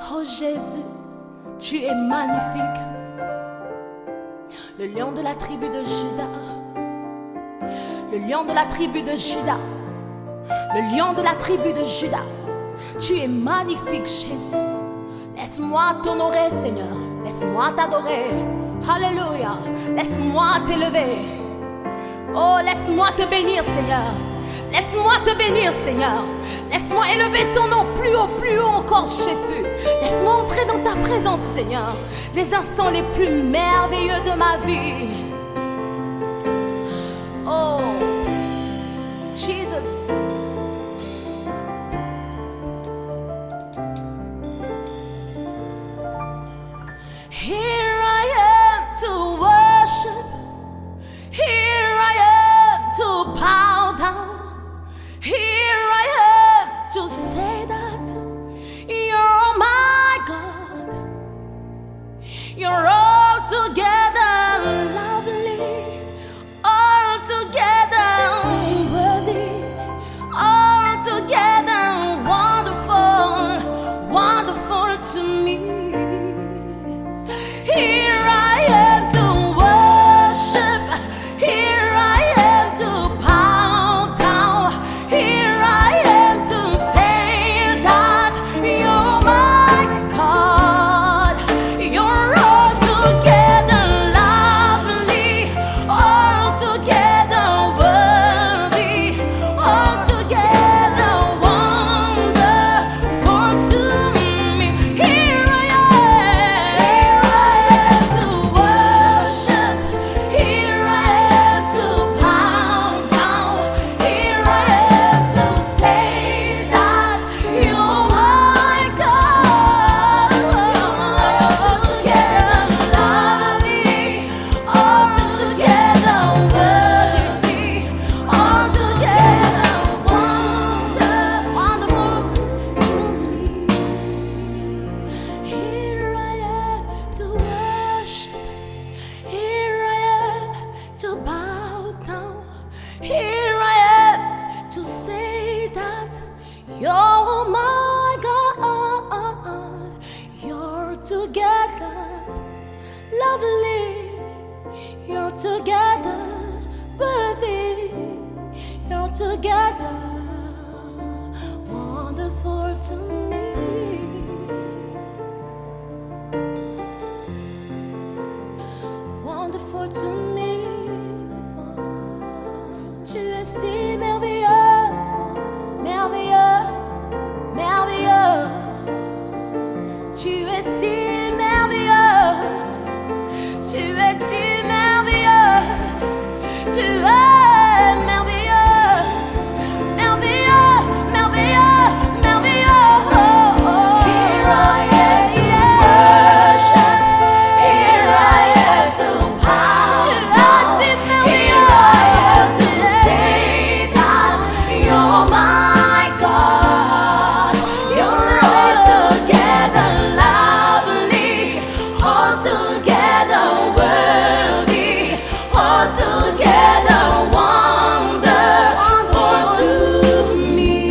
Oh Jésus, tu es magnifique. Le lion de la tribu de Juda. Le lion de la tribu de Juda. Le lion de la tribu de Juda. Tu es magnifique, Jésus. Laisse-moi t'honorer, Seigneur. Laisse-moi t'adorer. Alléluia. Laisse-moi t'élever. Oh, laisse-moi te bénir, Seigneur. Laisse-moi te bénir, Seigneur. Laisse-moi élever ton nom plus haut encore, Jésus. Laisse-moi entrer dans ta présence, Seigneur. Les instants les plus merveilleux de ma vie. Oh, Jesus. Here I am to worship. Here I am to bow down. Here I am to say that you're my God. You're altogether lovely, altogether worthy, altogether wonderful, wonderful to me. Here I am to worship. Here I am to bow down. Here I am to say that you're my God. You're altogether lovely, altogether worthy, altogether wonderful to me. Here I am to worship. Here I am to bow down. Here I am to say that you're my God. Altogether lovely, altogether worthy, altogether wonderful to me. Here I am to worship. Here I am to bow down. Here I am to say that you're my God. You're together lovely. You're together worthy. You're together wonderful to me. Wonderful to me. Tu es si merveilleux, merveilleux, merveilleux. Tu es si merveilleux. Tu es si merveilleux. Tu es merveilleux, merveilleux, merveilleux, merveilleux. Here I am to worship. Here I am to bow down. Here I am to say that you're my God. You're altogether lovely, altogether worthy, altogether wonderful to me.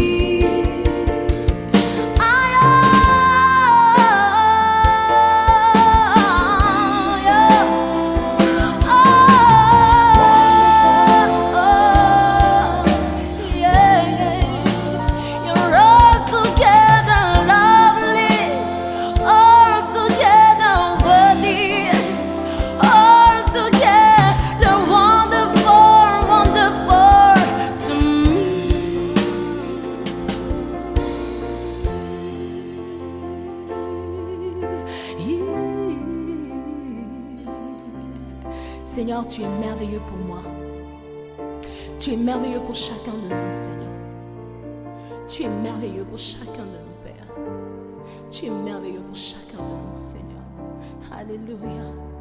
You're altogether lovely, altogether worthy, altogether wonderful, wonderful to me. Seigneur, tu es merveilleux pour moi. Tu es merveilleux pour chacun de nous, Seigneur. Tu es merveilleux pour chacun de nous, Père. Tu es merveilleux pour chacun de nous, Seigneur. Alléluia.